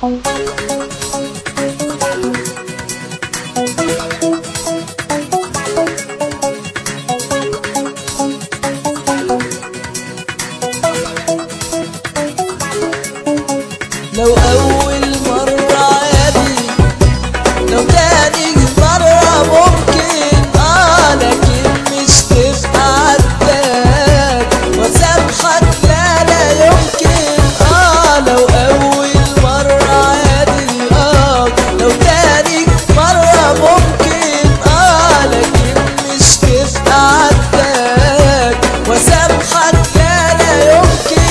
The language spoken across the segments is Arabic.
لو أول مرة عادي، لو تاني مرة ممكن لكن مش تبقى عداك وسامحك، لا لا يمكن. لو أول مرة عادي، لو تاني مرة ممكن لكن مش تبقى عداك وسامحك، لا لا يمكن.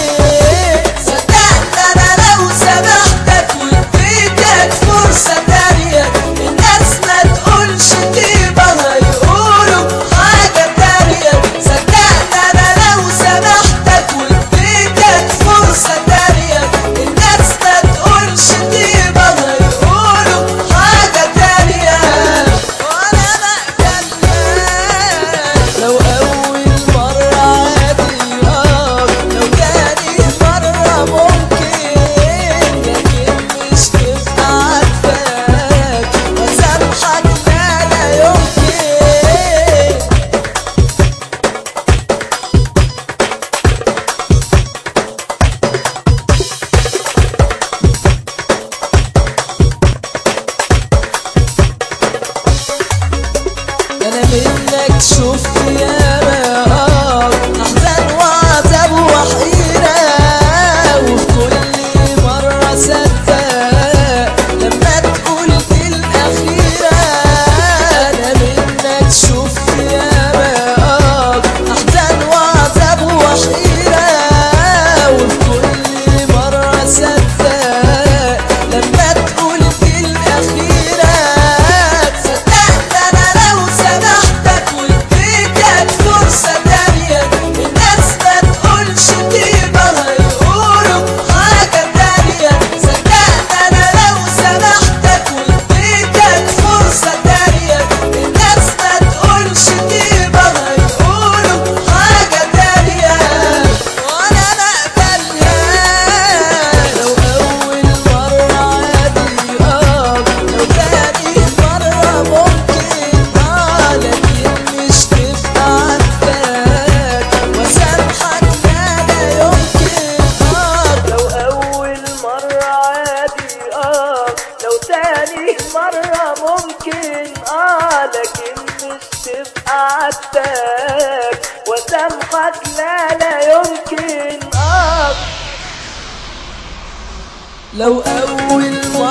أنا منك شفت ياما أحزان وعذاب وحيرة، وفي كل مرة صدق لما تقول في الأخيرة. أنا منك شفت ياما أحزان وعذاب وحيرة، وفي كل مرة صدق لما تقول في الأخيرة. مرة ممكن لكن مش تبقى عداك وسامحك، لا لا يمكن. لو أول مرة